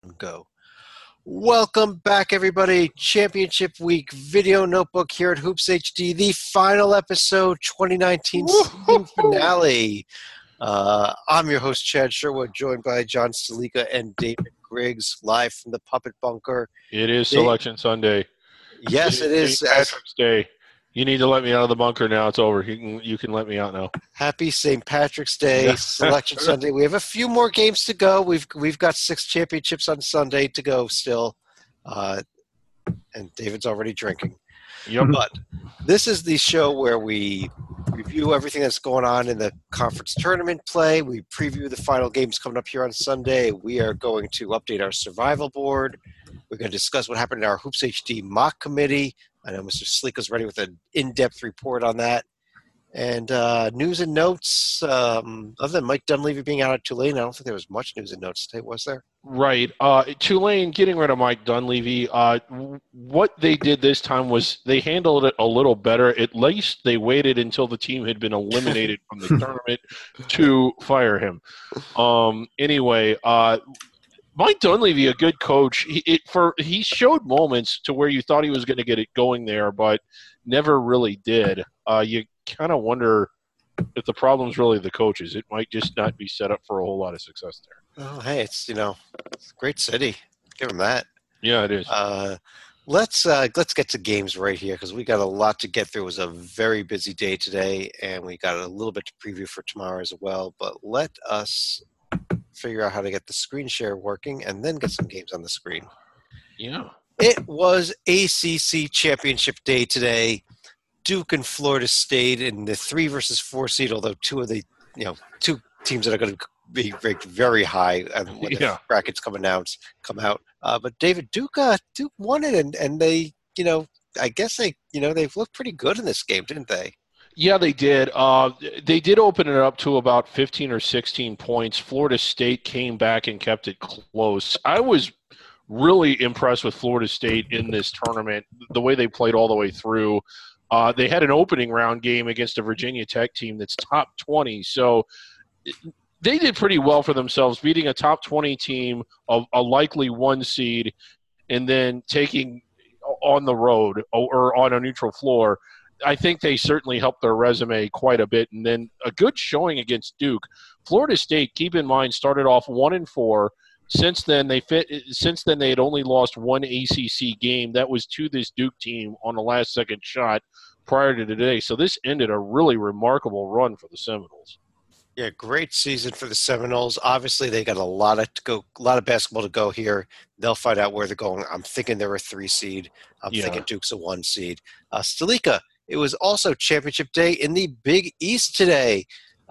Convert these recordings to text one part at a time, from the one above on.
Go. Welcome back, everybody. Championship Week Video Notebook here at Hoops HD, the final episode, 2019 season finale. I'm your host, Chad Sherwood, joined by John Stalika and David Griggs, live from the Puppet Bunker. It is Selection Sunday. Yes, it is. St. Patrick's Day. You need to let me out of the bunker now. It's over. You can let me out now. Happy St. Patrick's Day, Selection Sunday. We have a few more games to go. We've got 6 championships on Sunday to go still, and David's already drinking. Yep. But this is the show where we review everything that's going on in the conference tournament play. We preview the final games coming up here on Sunday. We are going to update our survival board. We're going to discuss what happened in our Hoops HD mock committee. I know Mr. Sleek ready with an in-depth report on that. And news and notes, other than Mike Dunleavy being out at Tulane, I don't think there was much news and notes today, was there? Right. Tulane getting rid of Mike Dunleavy. What they did this time was they handled it a little better. At least they waited until the team had been eliminated from the tournament to fire him. Anyway, Mike Dunleavy, a good coach. He showed moments to where you thought he was going to get it going there, but never really did. You kind of wonder if the problem's really the coaches. It might just not be set up for a whole lot of success there. Oh, hey, it's a great city. Give them that. Yeah, it is. Let's get to games right here because we got a lot to get through. It was a very busy day today, and we got a little bit to preview for tomorrow as well. But let us figure out how to get the screen share working and then get some games on the screen. Yeah. It was ACC Championship Day today. Duke and Florida State in the 3 versus 4 seed, although two teams that are going to be ranked very high when the brackets come out. But David, Duke won it, and they, I guess they've looked pretty good in this game, didn't they? Yeah, they did. They did open it up to about 15 or 16 points. Florida State came back and kept it close. I was really impressed with Florida State in this tournament, the way they played all the way through. They had an opening round game against a Virginia Tech team that's top 20. So they did pretty well for themselves, beating a top 20 team, of a likely 1 seed, and then taking on the road or on a neutral floor. I think they certainly helped their resume quite a bit. And then a good showing against Duke. Florida State, keep in mind, started off 1-4. Since then, they had only lost 1 ACC game. That was to this Duke team on the last-second shot prior to today. So this ended a really remarkable run for the Seminoles. Yeah, great season for the Seminoles. Obviously, they got a lot of basketball to go here. They'll find out where they're going. I'm thinking they're a 3 seed. I'm thinking Duke's a 1 seed. Stalika, it was also Championship Day in the Big East today,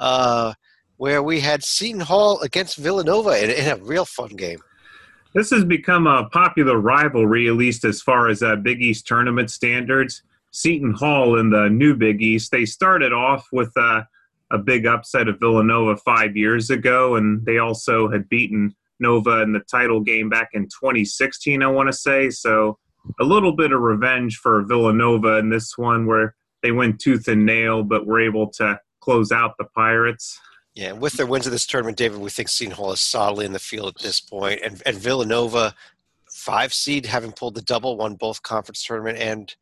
where we had Seton Hall against Villanova in a real fun game. This has become a popular rivalry, at least as far as Big East tournament standards. Seton Hall in the new Big East, they started off with a big upset of Villanova 5 years ago, and they also had beaten Nova in the title game back in 2016, I want to say. So a little bit of revenge for Villanova in this one where they went tooth and nail, but were able to close out the Pirates. Yeah, with their wins of this tournament, David, we think Seton Hall is solidly in the field at this point. And Villanova, 5 seed, having pulled the double, won both conference tournament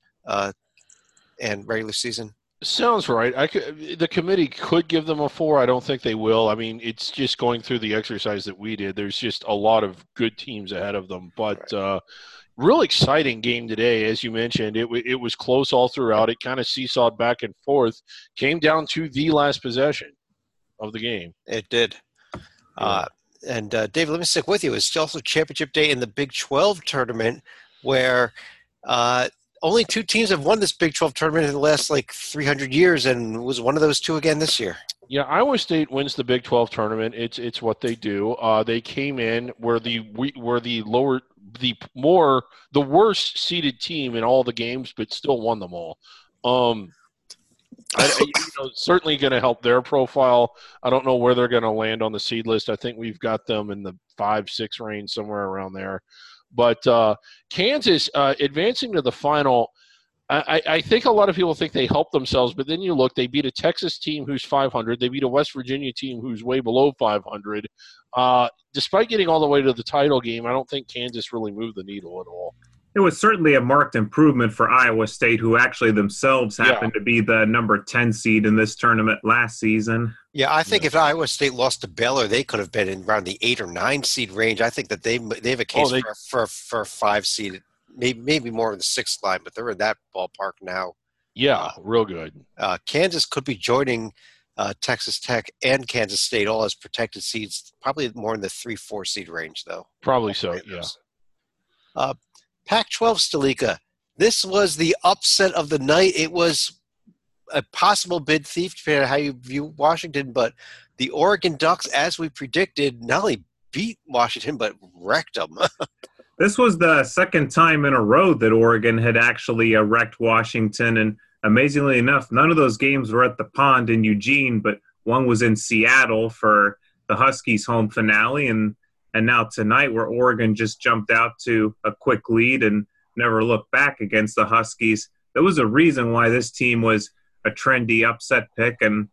and regular season. Sounds right. The committee could give them a 4. I don't think they will. I mean, it's just going through the exercise that we did. There's just a lot of good teams ahead of them. But real exciting game today, as you mentioned. It was close all throughout. It kind of seesawed back and forth. Came down to the last possession of the game. It did. And David, let me stick with you. It's also Championship Day in the Big 12 tournament where only 2 teams have won this Big 12 tournament in the last 300 years, and was one of those 2 again this year. Yeah, Iowa State wins the Big 12 tournament. It's what they do. They came in were the worst seeded team in all the games, but still won them all. Certainly going to help their profile. I don't know where they're going to land on the seed list. I think we've got them in the 5-6 range, somewhere around there. But Kansas advancing to the final, I think a lot of people think they helped themselves, but then you look, they beat a Texas team who's 500. They beat a West Virginia team who's way below 500. Despite getting all the way to the title game, I don't think Kansas really moved the needle at all. It was certainly a marked improvement for Iowa State, who actually themselves happened to be the number 10 seed in this tournament last season. Yeah, I think if Iowa State lost to Baylor, they could have been in around the 8 or 9 seed range. I think that they have a case for a 5 seed. Maybe more in the 6th line, but they're in that ballpark now. Yeah, real good. Kansas could be joining Texas Tech and Kansas State all as protected seeds, probably more in the 3-4 seed range, though. Probably so, yeah. Pac-12, Stalika. This was the upset of the night. It was a possible bid thief, depending on how you view Washington, but the Oregon Ducks, as we predicted, not only beat Washington, but wrecked them. This was the second time in a row that Oregon had actually wrecked Washington, and amazingly enough, none of those games were at the Pond in Eugene, but one was in Seattle for the Huskies' home finale, and now tonight where Oregon just jumped out to a quick lead and never looked back against the Huskies. There was a reason why this team was a trendy upset pick, and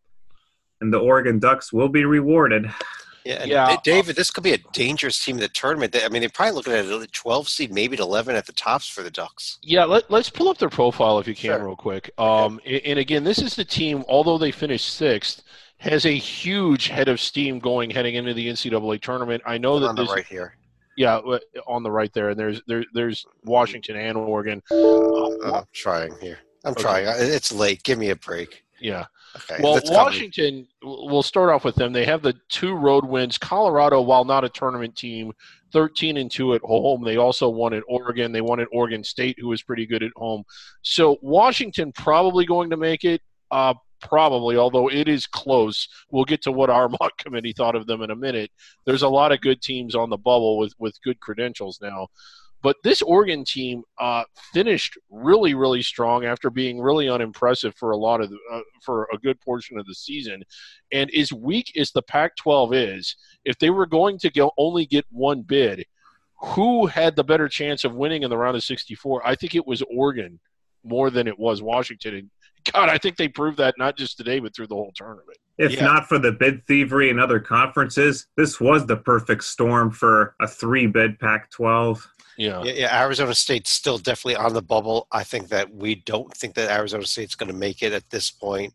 the Oregon Ducks will be rewarded. Yeah, David, this could be a dangerous team in the tournament. I mean, they're probably looking at a 12 seed, maybe an 11 at the tops for the Ducks. Yeah, let's pull up their profile if you can real quick. Okay. And again, this is the team, although they finished 6th, has a huge head of steam heading into the NCAA tournament. I know that on the right here. Yeah, on the right there, and there's Washington and Oregon. I'm trying here. I'm trying. It's late. Give me a break. Yeah. Okay. Well, Washington, we'll start off with them. They have the 2 road wins. Colorado, while not a tournament team, 13-2 at home. They also won at Oregon. They won at Oregon State, who was pretty good at home. So Washington probably going to make it. Probably, although it is close. We'll get to what our mock committee thought of them in a minute. There's a lot of good teams on the bubble with good credentials now. But this Oregon team finished really, really strong after being really unimpressive for for a good portion of the season. And as weak as the Pac-12 is, if they were going to only get one bid, who had the better chance of winning in the round of 64? I think it was Oregon more than it was Washington. And God, I think they proved that not just today, but through the whole tournament. If not for the bid thievery in other conferences, this was the perfect storm for a 3-bid Pac-12. Yeah, Arizona State's still definitely on the bubble. I think that we don't think that Arizona State's going to make it at this point.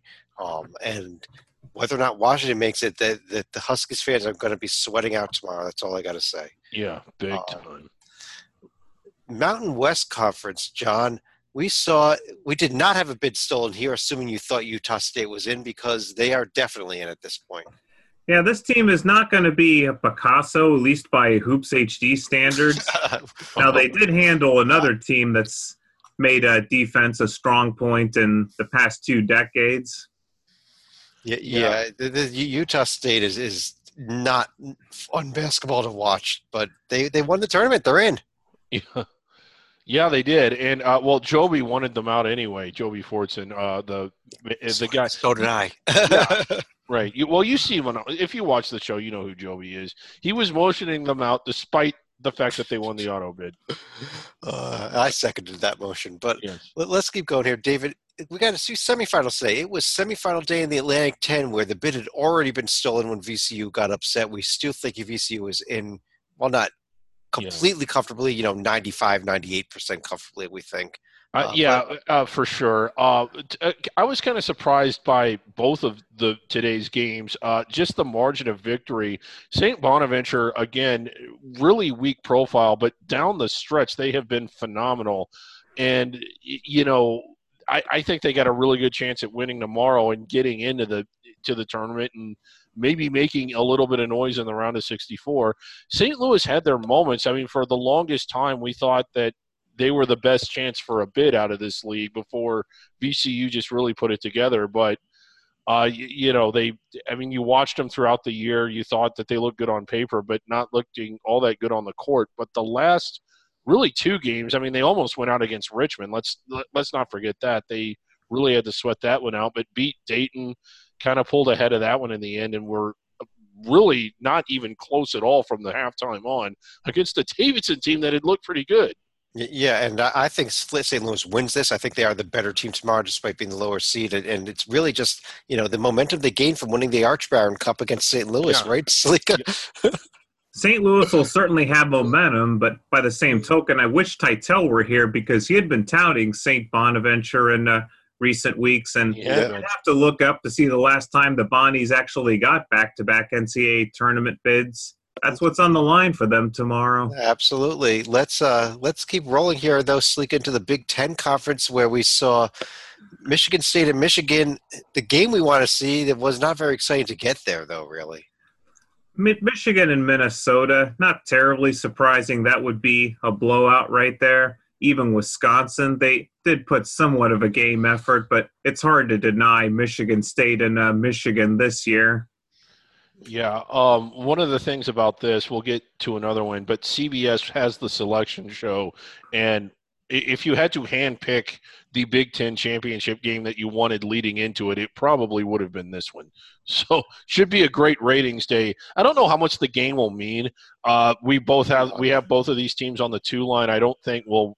And whether or not Washington makes it, that the Huskies fans are going to be sweating out tomorrow. That's all I got to say. Yeah, big time. Mountain West Conference, John. We did not have a bid stolen here, assuming you thought Utah State was in, because they are definitely in at this point. Yeah, this team is not going to be a Picasso, at least by Hoops HD standards. Now, they did handle another team that's made defense a strong point in the past 2 decades. Yeah. The Utah State is not fun basketball to watch, but they won the tournament. They're in. Yeah, they did. And, Joby wanted them out anyway, Joby Fortson, the guy. So did I. Yeah. Right. You see him. If you watch the show, you know who Joby is. He was motioning them out despite the fact that they won the auto bid. I seconded that motion. But yes. Let's keep going here. David, we got to see semifinals today. It was semifinal day in the Atlantic 10 where the bid had already been stolen when VCU got upset. We still think VCU was in, well, not completely comfortably, 95, 98% comfortably, we think. For sure. I was kind of surprised by both of today's games. Just the margin of victory. St. Bonaventure, again, really weak profile, but down the stretch they have been phenomenal. And I think they got a really good chance at winning tomorrow and getting into the tournament and maybe making a little bit of noise in the round of 64. St. Louis had their moments. I mean, for the longest time, we thought that they were the best chance for a bid out of this league before VCU just really put it together. But, you watched them throughout the year. You thought that they looked good on paper, but not looking all that good on the court. But the last really 2 games, I mean, they almost went out against Richmond. Let's not forget that. They really had to sweat that one out, but beat Dayton, kind of pulled ahead of that one in the end, and were really not even close at all from the halftime on against the Davidson team that had looked pretty good. Yeah, and I think St. Louis wins this. I think they are the better team tomorrow, despite being the lower seed. And it's really just, the momentum they gained from winning the Arch Baron Cup against St. Louis, Yeah. right, Salika? Yeah. St. Louis will certainly have momentum, but by the same token, I wish Titel were here because he had been touting St. Bonaventure in recent weeks, and Yeah. I'd have to look up to see the last time the Bonnies actually got back-to-back NCAA tournament bids. That's what's on the line for them tomorrow. Absolutely. Let's keep rolling here, though, Sleek, into the Big Ten Conference, where we saw Michigan State and Michigan. The game we want to see that was not very exciting to get there, though, really. Michigan and Minnesota, not terribly surprising. That would be a blowout right there. Even Wisconsin, they did put somewhat of a game effort, but it's hard to deny Michigan State and Michigan this year. Yeah, one of the things about this, we'll get to another one, but CBS has the selection show, and if you had to handpick the Big Ten championship game that you wanted leading into it, it probably would have been this one. So should be a great ratings day. I don't know how much the game will mean. We have both of these teams on the 2 line. I don't think we'll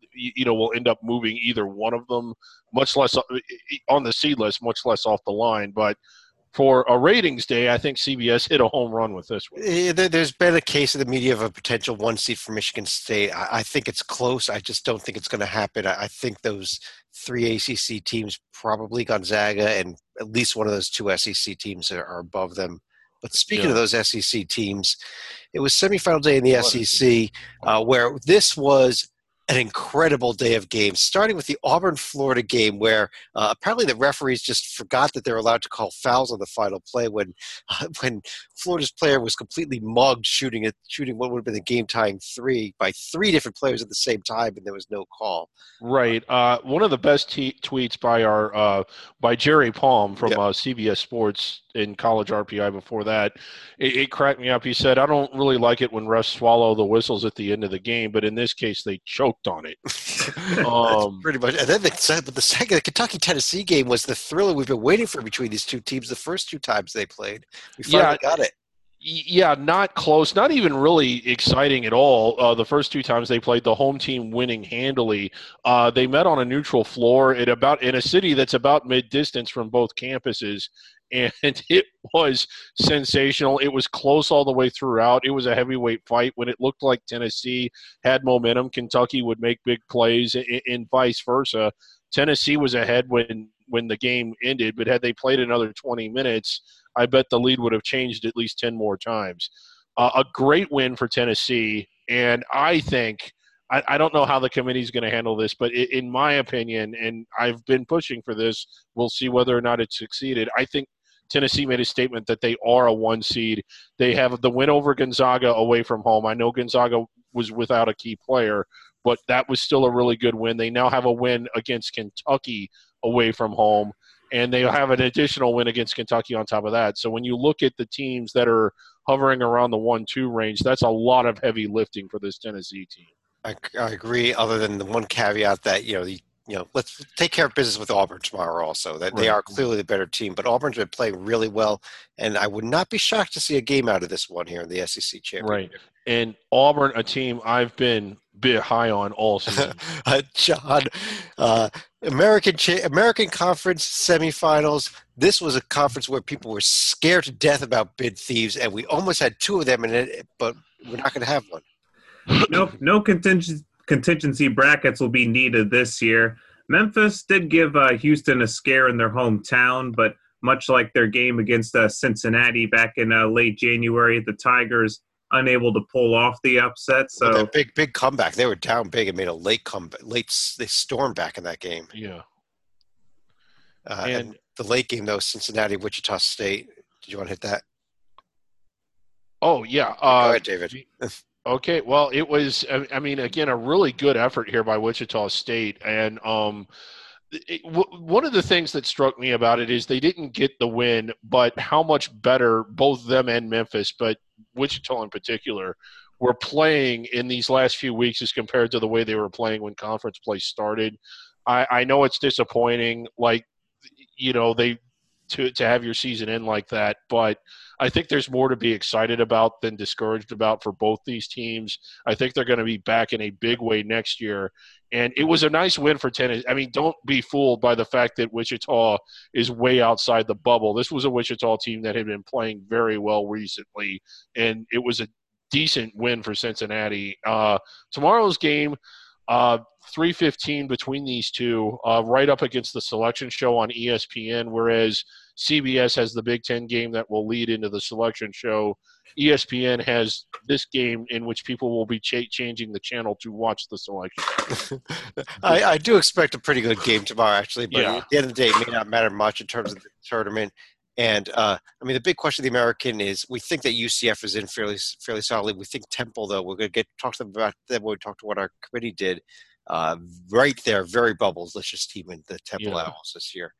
end up moving either one of them, much less on the seed list, much less off the line, but for a ratings day, I think CBS hit a home run with this one. There's been a case in the media of a potential 1 seed for Michigan State. I think it's close. I just don't think it's going to happen. I think those 3 ACC teams, probably Gonzaga, and at least one of those 2 SEC teams are above them. But speaking of those SEC teams, it was semifinal day in the SEC where this was an incredible day of games, starting with the Auburn-Florida game where apparently the referees just forgot that they're allowed to call fouls on the final play when Florida's player was completely mugged shooting what would have been the game-tying 3 by 3 different players at the same time, and there was no call. Right. One of the best tweets by Jerry Palm from CBS Sports in College RPI before that, it cracked me up. He said, "I don't really like it when refs swallow the whistles at the end of the game, but in this case, they choked on it." Pretty much. And then the Kentucky-Tennessee game was the thriller we've been waiting for between these 2 teams the first 2 times they played. We finally got it. Yeah, not close, not even really exciting at all. The first 2 times they played, the home team winning handily. They met on a neutral floor in a city that's about mid-distance from both campuses, and it was sensational. It was close all the way throughout. It was a heavyweight fight. When it looked like Tennessee had momentum, Kentucky would make big plays, and vice versa. Tennessee was ahead when the game ended, but had they played another 20 minutes, I bet the lead would have changed at least 10 more times. A great win for Tennessee, and I think I don't know how the committee is going to handle this, but in my opinion, and I've been pushing for this, we'll see whether or not it succeeded. I think Tennessee made a statement that they are a 1 seed. They have the win over Gonzaga away from home. I know Gonzaga was without a key player, but that was still a really good win. They now have a win against Kentucky away from home, and they have an additional win against Kentucky on top of that. So when you look at the teams that are hovering around the 1-2 range, that's a lot of heavy lifting for this Tennessee team. I agree, other than the one caveat that, let's take care of business with Auburn tomorrow also. That they are clearly the better team, but Auburn's been playing really well, and I would not be shocked to see a game out of this one here in the SEC Championship. Right. And Auburn, a team I've been a bit high on all season. John, American Conference semifinals. This was a conference where people were scared to death about bid thieves, and we almost had 2 of them in it, but we're not going to have one. No contingency brackets will be needed this year. Memphis did give Houston a scare in their hometown, but much like their game against Cincinnati back in late January, the Tigers unable to pull off the upset. So that big comeback. They were down big and made a late comeback. They stormed back in that game. Yeah. And the late game, though, Cincinnati, Wichita State. Did you want to hit that? Oh, yeah. Go ahead, David. Okay, well, it was, again, a really good effort here by Wichita State. And one of the things that struck me about it is they didn't get the win, but how much better both them and Memphis, but Wichita in particular, were playing in these last few weeks as compared to the way they were playing when conference play started. I know it's disappointing. They to have your season end like that. But I think there's more to be excited about than discouraged about for both these teams. I think they're going to be back in a big way next year. And it was a nice win for Tennessee. I mean, don't be fooled by the fact that Wichita is way outside the bubble. This was a Wichita team that had been playing very well recently, and it was a decent win for Cincinnati. Tomorrow's game, 3:15 between these two, right up against the Selection Show on ESPN, whereas CBS has the Big Ten game that will lead into the Selection Show. ESPN has this game in which people will be changing the channel to watch the Selection. I do expect a pretty good game tomorrow, actually, but Yeah. at the end of the day, it may not matter much in terms of the tournament. And, I mean, the big question of the American is we think that UCF is in fairly solidly. We think Temple, though, we're going to talk to them about that when we talk to what our committee did. Right there, very bubbles-licious team in the Temple Owls this year.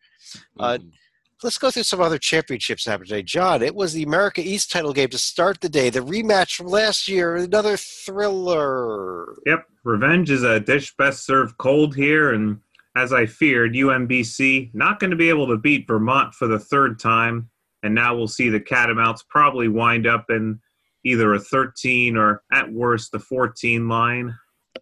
Let's go through some other championships that happened today. John, it was the America East title game to start the day. The rematch from last year, another thriller. Yep, revenge is a dish best served cold here, and as I feared, UMBC not going to be able to beat Vermont for the third time, and now we'll see the Catamounts probably wind up in either a 13 or, at worst, the 14 line.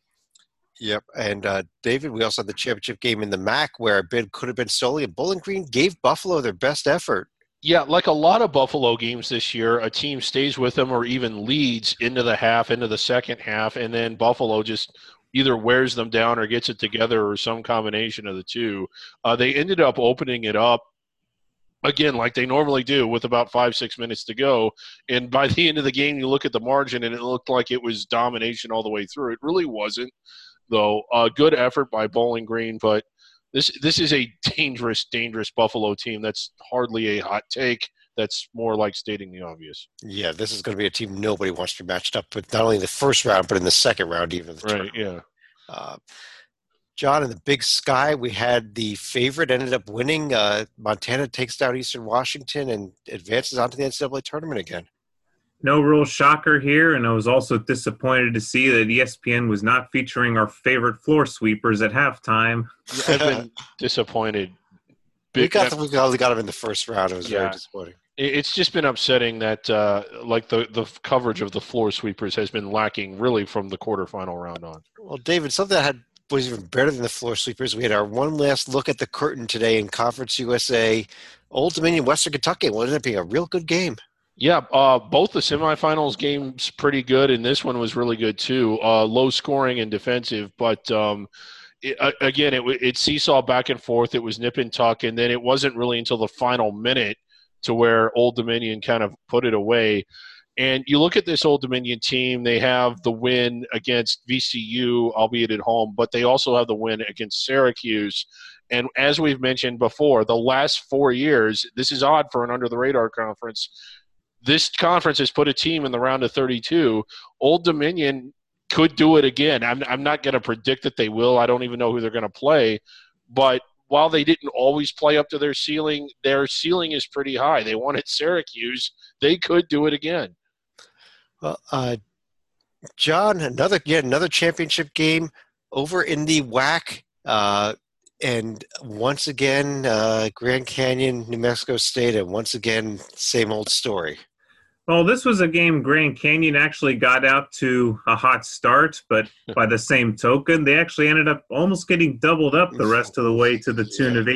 Yep, and David, we also had the championship game in the MAC where a bid could have been solely, and Bowling Green gave Buffalo their best effort. Yeah, like a lot of Buffalo games this year, a team stays with them or even leads into the second half, and then Buffalo just either wears them down or gets it together or some combination of the two. They ended up opening it up, again, like they normally do, with about 5-6 minutes to go. And by the end of the game, you look at the margin, and it looked like it was domination all the way through. It really wasn't, though. Good effort by Bowling Green, but this is a dangerous Buffalo team. That's hardly a hot take. That's more like stating the obvious. Yeah, this is going to be a team nobody wants to be matched up with, not only in the first round, but in the second round even. Right, yeah. John, in the Big Sky, we had the favorite ended up winning. Montana takes down Eastern Washington and advances onto the NCAA tournament again. No real shocker here, and I was also disappointed to see that ESPN was not featuring our favorite floor sweepers at halftime. I've been disappointed. We only got them in the first round. It was very disappointing. It's just been upsetting that like the coverage of the floor sweepers has been lacking really from the quarterfinal round on. Well, David, something that was even better than the floor sweepers. We had our one last look at the curtain today in Conference USA. Old Dominion, Western Kentucky. Well, it ended up being a real good game. Yeah, both the semifinals games pretty good, and this one was really good too. Low scoring and defensive, but it seesaw back and forth. It was nip and tuck, and then it wasn't really until the final minute to where Old Dominion kind of put it away. And you look at this Old Dominion team, they have the win against VCU, albeit at home, but they also have the win against Syracuse. And as we've mentioned before, the last 4 years, this is odd for an under-the-radar conference, this conference has put a team in the round of 32. Old Dominion could do it again. I'm not going to predict that they will. I don't even know who they're going to play. But while they didn't always play up to their ceiling is pretty high. They won at Syracuse. They could do it again. Well, John, another championship game over in the WAC. And once again, Grand Canyon, New Mexico State, and once again, same old story. Well, this was a game Grand Canyon actually got out to a hot start, but by the same token, they actually ended up almost getting doubled up the rest of the way to the tune of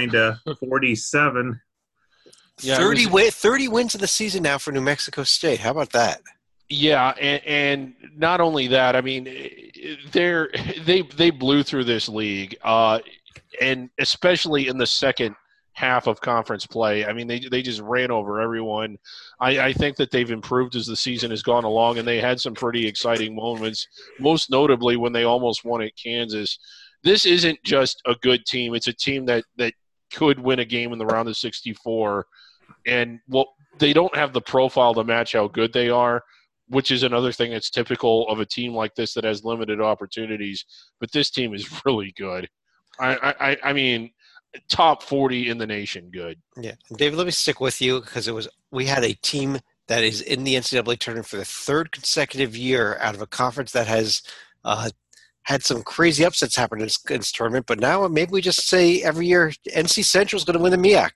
89-47. Yeah, 30 wins of the season now for New Mexico State. How about that? Yeah, and not only that, I mean, they blew through this league, and especially in the second half of conference play. I mean, they just ran over everyone. I think that they've improved as the season has gone along, and they had some pretty exciting moments, most notably when they almost won at Kansas. This isn't just a good team. It's a team that could win a game in the round of 64, and they don't have the profile to match how good they are, which is another thing that's typical of a team like this that has limited opportunities. But this team is really good. I mean, top 40 in the nation good. Yeah. David, let me stick with you because we had a team that is in the NCAA tournament for the third consecutive year out of a conference that has had some crazy upsets happen in this tournament. But now maybe we just say every year NC Central is going to win the MEAC.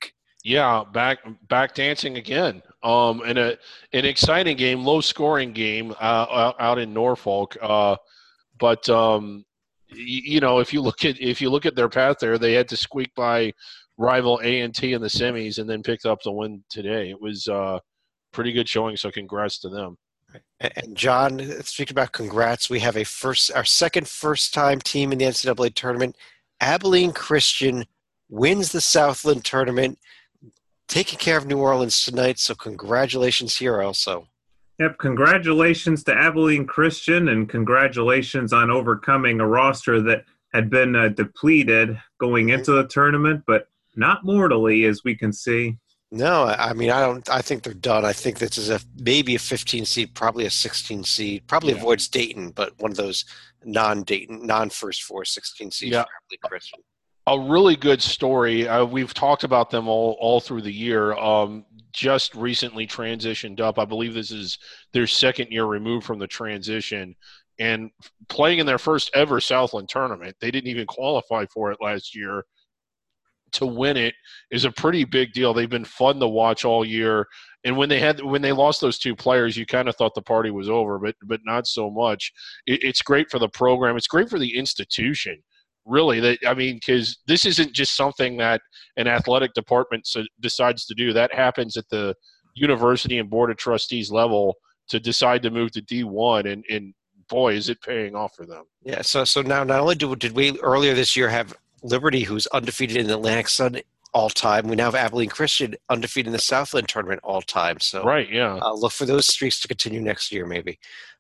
Yeah, back dancing again. In an exciting game, low scoring game out in Norfolk. But if you look at their path there, they had to squeak by rival A&T in the semis and then picked up the win today. It was pretty good showing, so congrats to them. And John, speaking about congrats, we have our second first-time team in the NCAA tournament. Abilene Christian wins the Southland tournament, taking care of New Orleans tonight. So congratulations here also. Yep, congratulations to Abilene Christian, and congratulations on overcoming a roster that had been depleted going into the tournament, but not mortally, as we can see. No, I mean, I think they're done. I think this is maybe a 15 seed, probably a 16 seed. Probably avoids Dayton, but one of those non-Dayton, non-first four 16 seeds. Yeah. Christian. A really good story. We've talked about them all through the year. Just recently transitioned up. I believe this is their second year removed from the transition, and playing in their first ever Southland tournament. They didn't even qualify for it last year. To win it is a pretty big deal. They've been fun to watch all year. And when they lost those two players, you kind of thought the party was over, but not so much. It's great for the program. It's great for the institution, really. Because this isn't just something that an athletic department decides to do. That happens at the university and board of trustees level to decide to move to D1, and boy, is it paying off for them. Yeah. So now not only did we earlier this year have Liberty, who's undefeated in the Atlantic Sun all time. We now have Abilene Christian undefeated in the Southland tournament all time. So right, yeah. Look for those streaks to continue next year, maybe.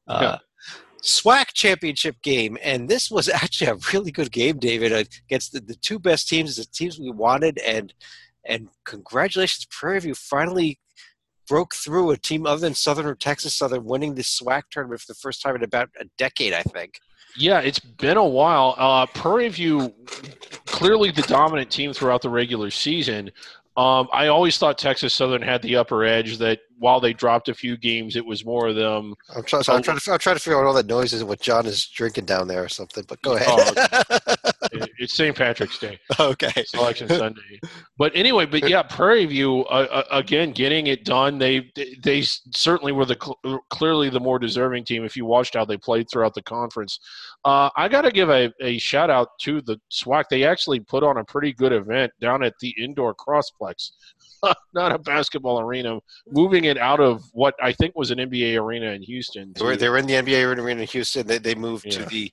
SWAC championship game, and this was actually a really good game, David, against the two best teams, the teams we wanted, and congratulations, Prairie View finally broke through a team other than Southern or Texas Southern, winning the SWAC tournament for the first time in about a decade, I think. Yeah, it's been a while. Prairie View, clearly the dominant team throughout the regular season. I always thought Texas Southern had the upper edge, that while they dropped a few games, it was more of them. I'm trying to figure out all that noise is and what John is drinking down there or something, but go ahead. It's St. Patrick's Day. Okay. Selection Sunday. But anyway, Prairie View, again, getting it done. They certainly were clearly the more deserving team if you watched how they played throughout the conference. I got to give a shout-out to the SWAC. They actually put on a pretty good event down at the indoor crossplex. Not a basketball arena, moving it out of what I think was an NBA arena in Houston. They were in the NBA arena in Houston. They moved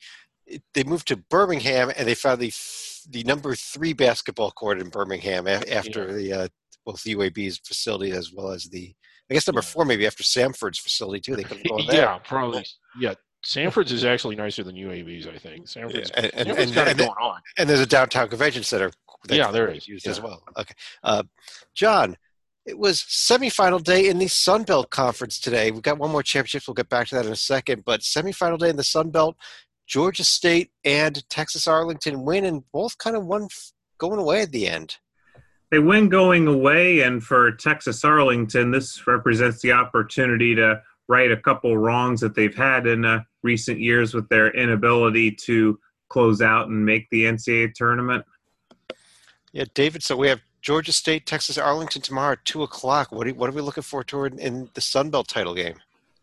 to Birmingham, and they found the number 3 basketball court in Birmingham after both the UAB's facility as well as number 4 maybe after Samford's facility too. They couldn't go there. Yeah, probably. Yeah. Sanford's is actually nicer than UAB's, I think. Sanford's kind of going on. And there's a downtown convention center. There is. Used as well. Okay. John, it was semifinal day in the Sun Belt Conference today. We've got one more championship. We'll get back to that in a second. But semifinal day in the Sun Belt, Georgia State and Texas Arlington win, and both kind of won going away at the end. They win going away, and for Texas Arlington, this represents the opportunity to right a couple wrongs that they've had in recent years with their inability to close out and make the NCAA tournament. Yeah, David, so we have Georgia State, Texas Arlington tomorrow at 2 o'clock. What are we looking forward to in the Sun Belt title game?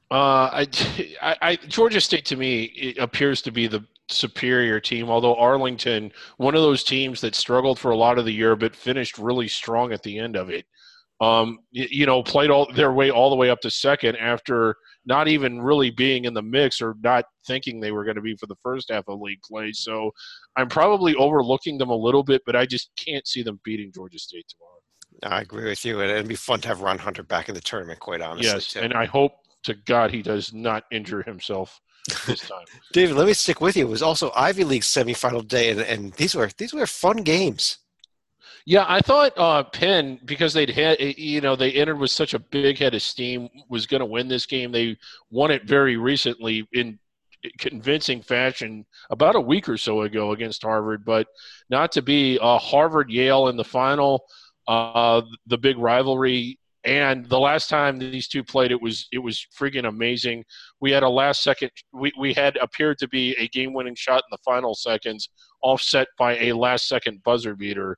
Georgia State, to me, it appears to be the superior team, although Arlington, one of those teams that struggled for a lot of the year but finished really strong at the end of it. Played their way all the way up to second after not even really being in the mix or not thinking they were going to be for the first half of league play. So I'm probably overlooking them a little bit, but I just can't see them beating Georgia State tomorrow. I agree with you. It'd be fun to have Ron Hunter back in the tournament, quite honestly. Yes, and I hope to God he does not injure himself this time. David, let me stick with you. It was also Ivy League semifinal day, and these were fun games. Yeah, I thought Penn, because they entered with such a big head of steam, was going to win this game. They won it very recently in convincing fashion about a week or so ago against Harvard, but not to be Harvard-Yale in the final, the big rivalry. And the last time these two played, it was freaking amazing. We had a last second. We had appeared to be a game-winning shot in the final seconds, offset by a last-second buzzer beater.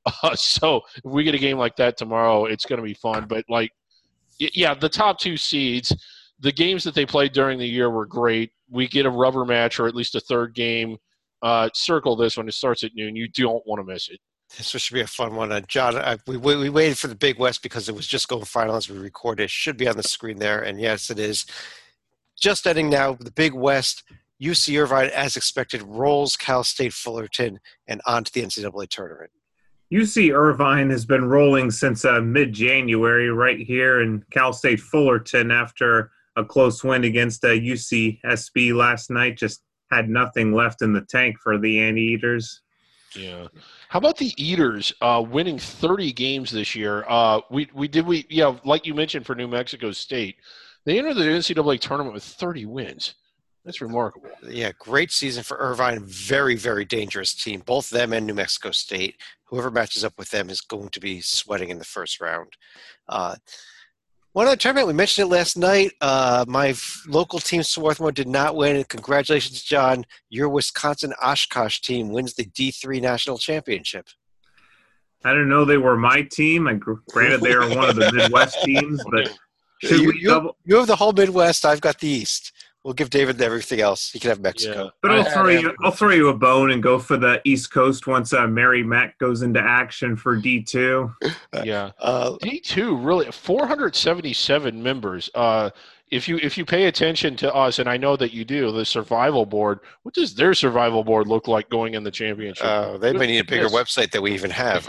So if we get a game like that tomorrow, it's going to be fun. But, the top two seeds, the games that they played during the year were great. We get a rubber match or at least a third game. Circle this when it starts at noon. You don't want to miss it. This should be a fun one. John, we waited for the Big West because it was just going final as we recorded. It should be on the screen there, and yes, it is. Just ending now, the Big West, UC Irvine, as expected, rolls Cal State Fullerton and on to the NCAA tournament. UC Irvine has been rolling since mid-January right here, and Cal State Fullerton, after a close win against UCSB last night, just had nothing left in the tank for the Anteaters. Yeah. How about the Eaters winning 30 games this year? Like you mentioned for New Mexico State, they entered the NCAA tournament with 30 wins. That's remarkable. Yeah, great season for Irvine. Very, very dangerous team. Both them and New Mexico State. Whoever matches up with them is going to be sweating in the first round. One other tournament, we mentioned it last night. My local team, Swarthmore, did not win. And congratulations, John. Your Wisconsin Oshkosh team wins the D3 National Championship. I didn't know they were my team. Granted, they are one of the Midwest teams, but you have the whole Midwest. I've got the East. We'll give David everything else. He can have Mexico. Yeah. But I'll throw you a bone and go for the East Coast once Mary Mack goes into action for D2. Yeah. D2, really, 477 members. If you pay attention to us, and I know that you do, the survival board, what does their survival board look like going in the championship? They may need a bigger website than we even have.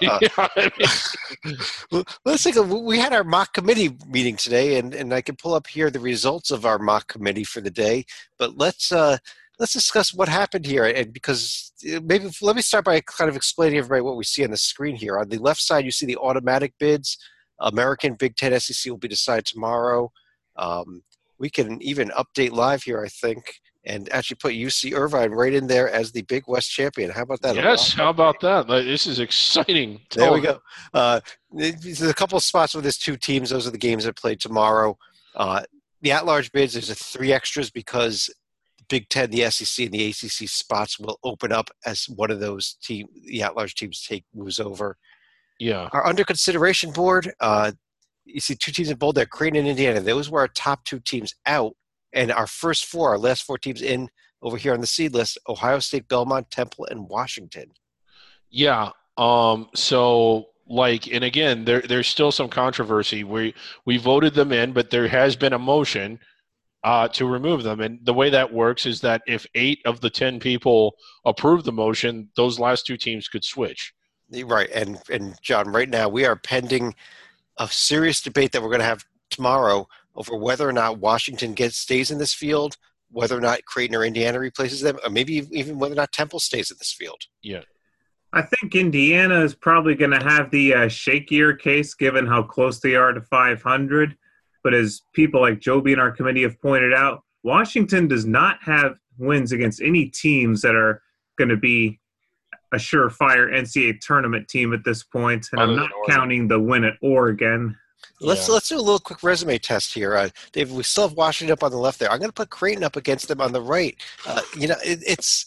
Let's think we had our mock committee meeting today, and I can pull up here the results of our mock committee for the day. But let's discuss what happened here, and because maybe let me start by kind of explaining to everybody what we see on the screen here. On the left side, you see the automatic bids. American, Big Ten, SEC will be decided tomorrow. We can even update live here, I think, and actually put UC Irvine right in there as the Big West champion. How about that? Yes, how about that? This is exciting. There we go. There's a couple of spots where there's two teams. Those are the games that play tomorrow. The at-large bids, there's 3 extras because Big Ten, the SEC, and the ACC spots will open up as one of those the at-large teams moves over. Yeah. Our under consideration board, you see 2 teams in bold there, Creighton and Indiana. Those were our top 2 teams out. And our last 4 teams in over here on the seed list, Ohio State, Belmont, Temple, and Washington. Yeah. And again, there's still some controversy. We voted them in, but there has been a motion to remove them. And the way that works is that if 8 of the 10 people approve the motion, those last 2 teams could switch. Right. And John, right now we are pending a serious debate that we're going to have tomorrow over whether or not Washington stays in this field, whether or not Creighton or Indiana replaces them, or maybe even whether or not Temple stays in this field. Yeah. I think Indiana is probably going to have the shakier case given how close they are to 500. But as people like Joby and our committee have pointed out, Washington does not have wins against any teams that are going to be a surefire NCAA tournament team at this point, and I'm not counting the win at Oregon. Let's do a little quick resume test here, David. We still have Washington up on the left there. I'm going to put Creighton up against them on the right. It's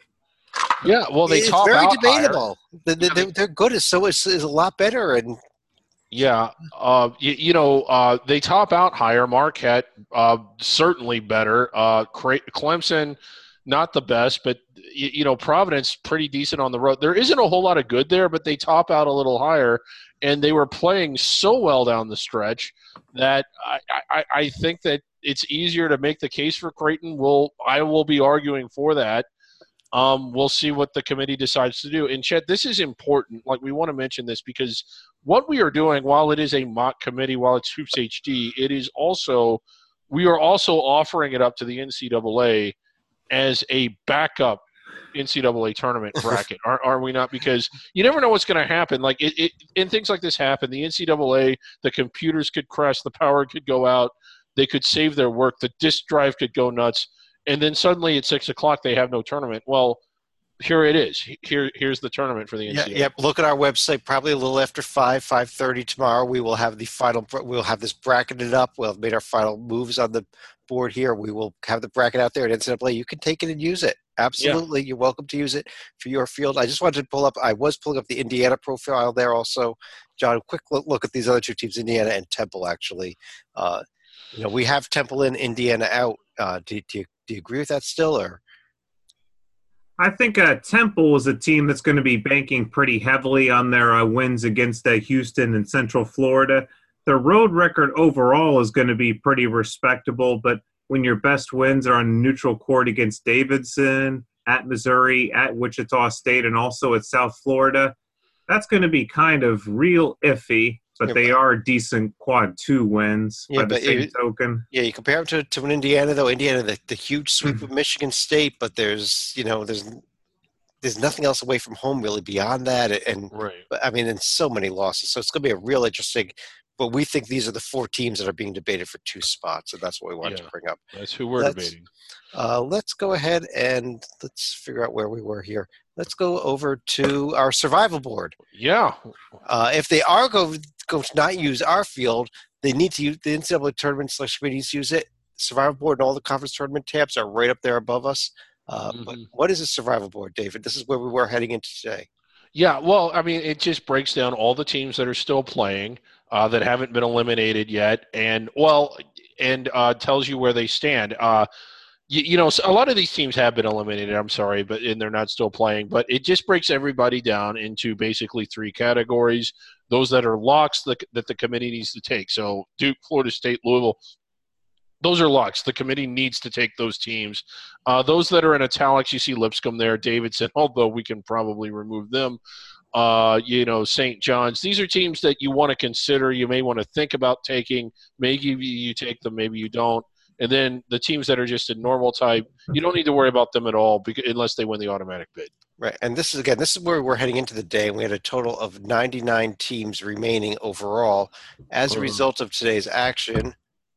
top very out debatable. They're good, so is a lot better, and they top out higher. Marquette certainly better. Clemson, not the best, but Providence pretty decent on the road. There isn't a whole lot of good there, but they top out a little higher, and they were playing so well down the stretch that I think that it's easier to make the case for Creighton. I will be arguing for that. We'll see what the committee decides to do. And Chet, this is important. Like, we want to mention this because what we are doing, while it is a mock committee, while it's Hoops HD, we are also offering it up to the NCAA as a backup NCAA tournament bracket, are we not? Because you never know what's going to happen. Like and things like this happen. The NCAA, the computers could crash, the power could go out, they could save their work, the disk drive could go nuts, and then suddenly at 6 o'clock they have no tournament. Well, here it is. Here's the tournament for the NCAA. Yep. Look at our website. Probably a little after 5:30 tomorrow. We will have the final. We'll have this bracketed up. We'll have made our final moves on the board here. We will have the bracket out there at NCAA. You can take it and use it. Absolutely, You're welcome to use it for your field. I just wanted to pull up. I was pulling up the Indiana profile there also. John, quick look at these other two teams, Indiana and Temple. Actually, we have Temple in, Indiana out. Do you agree with that still, or? I think Temple is a team that's going to be banking pretty heavily on their wins against Houston and Central Florida. Their road record overall is going to be pretty respectable, but when your best wins are on neutral court against Davidson, at Missouri, at Wichita State, and also at South Florida, that's going to be kind of real iffy, but they are decent quad 2 wins by the same token. Yeah, you compare them to an Indiana, though. Indiana, the huge sweep of Michigan State, but there's nothing else away from home really beyond that. And I mean, and so many losses. So it's going to be a real interesting. But we think these are the 4 teams that are being debated for 2 spots, and that's what we wanted to bring up. That's who we're debating. Let's go ahead and let's figure out where we were here. Let's go over to our survival board. Yeah. If they are going to not use our field, they need to use the NCAA Tournament Selection Committee needs to use it. Survival board and all the conference tournament tabs are right up there above us. But what is a survival board, David? This is where we were heading into today. Yeah, well, I mean, it just breaks down all the teams that are still playing that haven't been eliminated yet, and tells you where they stand. A lot of these teams have been eliminated. I'm sorry, and they're not still playing. But it just breaks everybody down into basically 3 categories: those that are locks that the committee needs to take. So Duke, Florida State, Louisville. Those are locks. The committee needs to take those teams. Those that are in italics, you see Lipscomb there, Davidson, although we can probably remove them. St. John's. These are teams that you want to consider. You may want to think about taking. Maybe you take them, maybe you don't. And then the teams that are just in normal type, you don't need to worry about them at all unless they win the automatic bid. Right, and this is where we're heading into the day. We had a total of 99 teams remaining overall. As a result of today's action,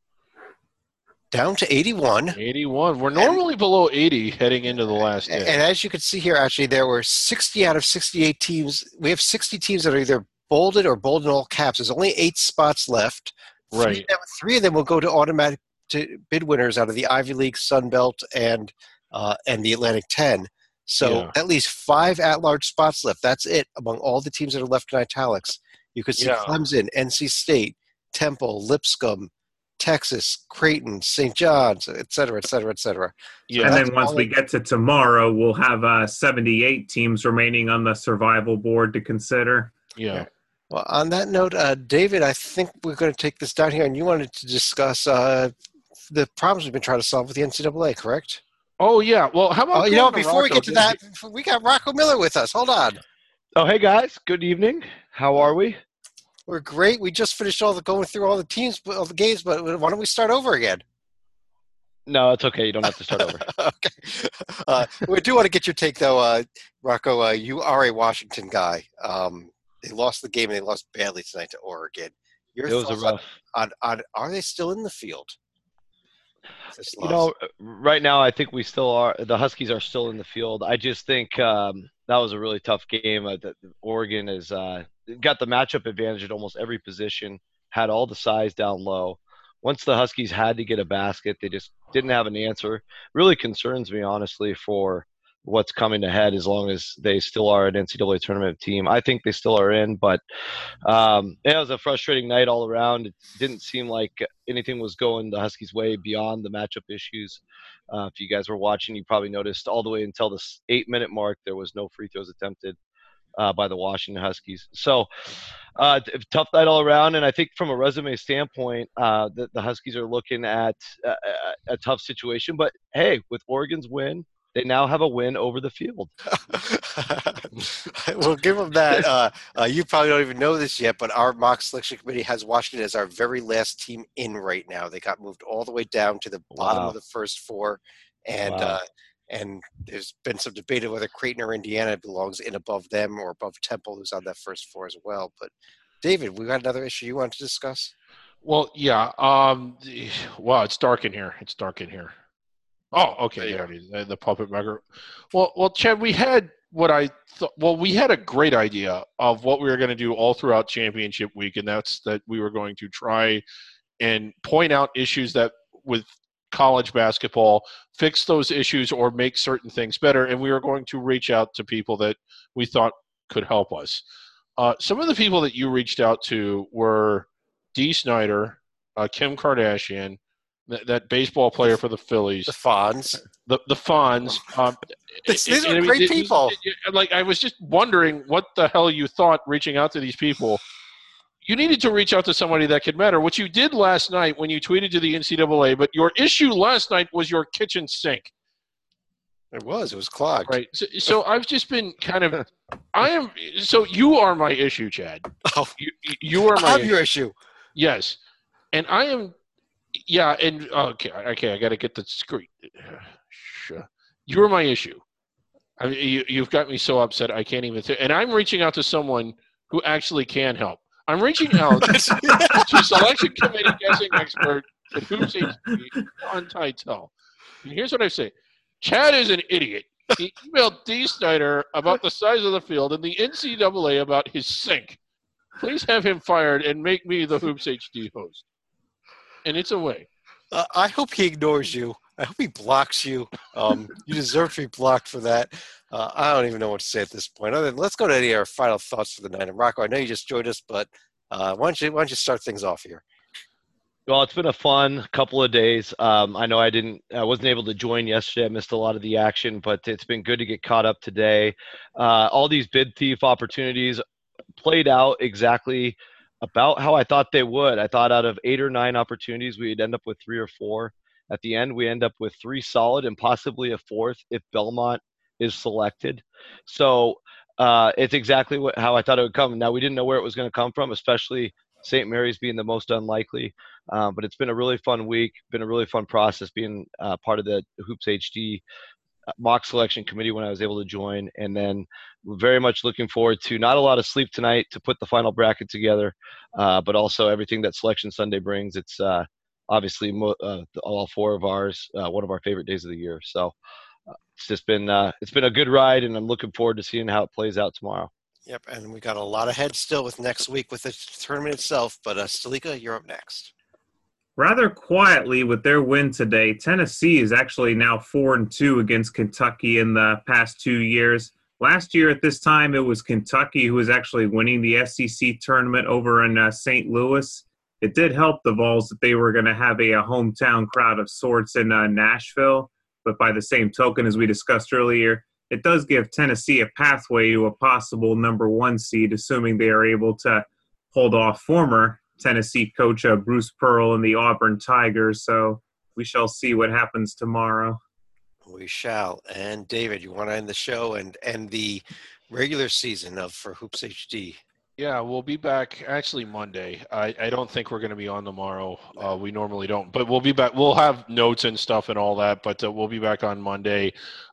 down to 81. 81. We're normally below 80 heading into the last day. And as you can see here, actually, there were 60 out of 68 teams. We have 60 teams that are either bolded or bold in all caps. There's only 8 spots left. Right. 3 of them will go to automatic bid winners out of the Ivy League, Sun Belt, and the Atlantic 10. So at least 5 at-large spots left. That's it among all the teams that are left in italics. You could see Clemson, NC State, Temple, Lipscomb, Texas, Creighton, St. John's, et cetera, et cetera, et cetera. So and then once we get to tomorrow, we'll have 78 teams remaining on the survival board to consider. Yeah. Well, on that note, David, I think we're going to take this down here, and you wanted to discuss the problems we've been trying to solve with the NCAA, correct? Oh, yeah. Well, how about before we get to that, we got Rocco Miller with us. Hold on. Oh, hey, guys. Good evening. How are we? We're great. We just finished going through all the teams, all the games, but why don't we start over again? No, it's okay. You don't have to start over. Okay. We do want to get your take, though, Rocco. You are a Washington guy. They lost the game, and they lost badly tonight to Oregon. Your thoughts on are they still in the field? Right now, I think we still are. The Huskies are still in the field. I just think that was a really tough game. Oregon has got the matchup advantage at almost every position, had all the size down low. Once the Huskies had to get a basket, they just didn't have an answer. Really concerns me, honestly, for what's coming ahead as long as they still are an NCAA tournament team. I think they still are in, but it was a frustrating night all around. It didn't seem like anything was going the Huskies' way beyond the matchup issues. If you guys were watching, you probably noticed all the way until the 8-minute mark, there was no free throws attempted by the Washington Huskies. So tough night all around. And I think from a resume standpoint, the Huskies are looking at a tough situation. But, hey, with Oregon's win, they now have a win over the field. We'll give them that. You probably don't even know this yet, but our mock selection committee has Washington as our very last team in right now. They got moved all the way down to the bottom of the first 4. And there's been some debate of whether Creighton or Indiana belongs in above them or above Temple, who's on that first 4 as well. But, David, we got another issue you want to discuss? Well, yeah. Wow, it's dark in here. Oh, okay. There it is. The puppet maker. Well, Chad, we had what I thought. Well, we had a great idea of what we were going to do all throughout championship week, and that's that we were going to try and point out issues that with college basketball, fix those issues or make certain things better, and we were going to reach out to people that we thought could help us. Some of the people that you reached out to were Dee Snider, Kim Kardashian, that baseball player for the Phillies, The Fonz. the Fonz. These are great people. Like, I was just wondering what the hell you thought reaching out to these people. You needed to reach out to somebody that could matter, which you did last night when you tweeted to the NCAA, but your issue last night was your kitchen sink. It was clogged. Right. So I've just been kind of – so you are my issue, Chad. Oh, you are my I'm your issue. Yes. And I am – yeah, and okay, I got to get the screen. You are my issue. I mean, you've got me so upset I can't even – and I'm reaching out to someone who actually can help. I'm reaching out to selection committee guessing expert at Hoops HD, John Titel. And here's what I say. Chad is an idiot. He emailed Dee Snider about the size of the field and the NCAA about his sink. Please have him fired and make me the Hoops HD host. And it's away. I hope he ignores you. I hope he blocks you. You deserve to be blocked for that. I don't even know what to say at this point. Other than, let's go to any of our final thoughts for the night. And Rocco, I know you just joined us, but why don't you start things off here? Well, it's been a fun couple of days. I know I wasn't able to join yesterday. I missed a lot of the action, but it's been good to get caught up today. All these bid thief opportunities played out exactly about how I thought they would. I thought out of 8 or 9 opportunities, we'd end up with 3 or 4. At the end, we end up with 3 solid and possibly a 4th if Belmont is selected. So it's exactly how I thought it would come. Now, we didn't know where it was going to come from, especially St. Mary's being the most unlikely. But it's been a really fun week, been a really fun process being part of the Hoops HD mock selection committee when I was able to join. And then we're very much looking forward to not a lot of sleep tonight to put the final bracket together, but also everything that Selection Sunday brings. It's obviously all 4 of ours, one of our favorite days of the year. So it's just been it's been a good ride, and I'm looking forward to seeing how it plays out tomorrow. Yep, and we got a lot ahead still with next week with the tournament itself. But Stalika, you're up next. Rather quietly with their win today, Tennessee is actually now 4-2 against Kentucky in the past 2 years. Last year at this time, it was Kentucky who was actually winning the SEC tournament over in St. Louis. It did help the Vols that they were going to have a hometown crowd of sorts in Nashville. But by the same token, as we discussed earlier, it does give Tennessee a pathway to a possible number 1 seed, assuming they are able to hold off former Tennessee coach Bruce Pearl and the Auburn Tigers. So we shall see what happens tomorrow. We shall. And David, you want to end the show and end the regular season for Hoops HD? Yeah, we'll be back actually Monday. I don't think we're going to be on tomorrow. We normally don't, but we'll be back. We'll have notes and stuff and all that, but we'll be back on Monday.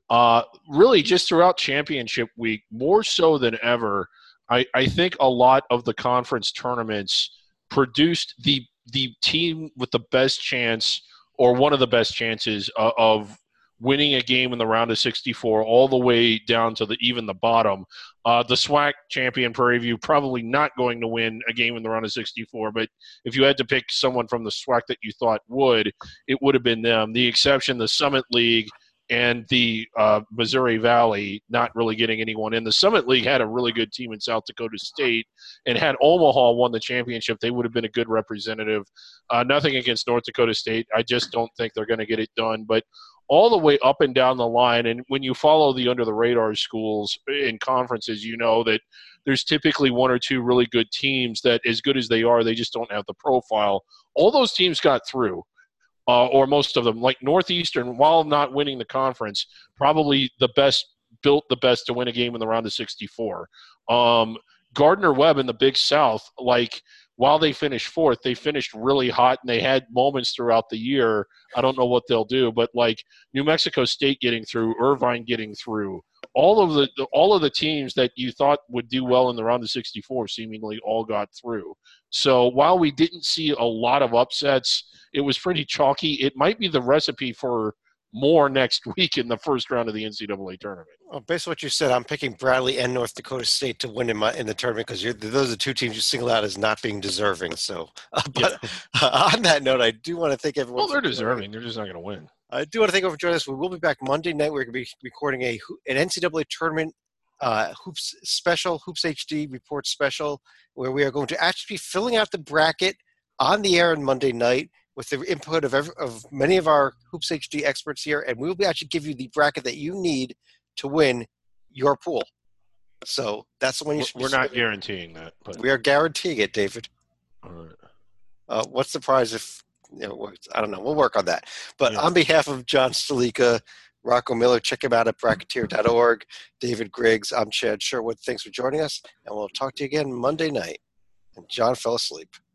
Really, just throughout championship week, more so than ever, I think a lot of the conference tournaments produced the team with the best chance or one of the best chances of winning a game in the round of 64 all the way down to even the bottom. The SWAC champion Prairie View probably not going to win a game in the round of 64, but if you had to pick someone from the SWAC that you thought would, it would have been them. The exception, the Summit League and the Missouri Valley not really getting anyone in. The Summit League had a really good team in South Dakota State, and had Omaha won the championship, they would have been a good representative. Nothing against North Dakota State. I just don't think they're going to get it done. But all the way up and down the line, and when you follow the under-the-radar schools in conferences, you know that there's typically 1 or 2 really good teams that, as good as they are, they just don't have the profile. All those teams got through. Or most of them, like Northeastern, while not winning the conference, probably built the best to win a game in the round of 64. Gardner-Webb in the Big South, while they finished 4th, they finished really hot, and they had moments throughout the year. I don't know what they'll do, but New Mexico State getting through, Irvine getting through, all of the teams that you thought would do well in the round of 64 seemingly all got through. So while we didn't see a lot of upsets, it was pretty chalky. It might be the recipe for more next week in the first round of the NCAA tournament. Well, based on what you said, I'm picking Bradley and North Dakota State to win in the tournament because those are two teams you single out as not being deserving. So, on that note, I do want to thank everyone. Well, they're deserving. They're just not going to win. I do want to thank everyone for joining us. We will be back Monday night. We're going to be recording an NCAA tournament hoops special, Hoops HD report special, where we are going to actually be filling out the bracket on the air on Monday night with the input of many of our Hoops HD experts here, and we will actually give you the bracket that you need to win your pool. So that's the one you should. We're not guaranteeing that, but we are guaranteeing it, David. All right. What's the prize if I don't know. We'll work on that. But on behalf of John Stalika, Rocco Miller, check him out at bracketeer.org. David Griggs, I'm Chad Sherwood. Thanks for joining us, and we'll talk to you again Monday night. And John fell asleep.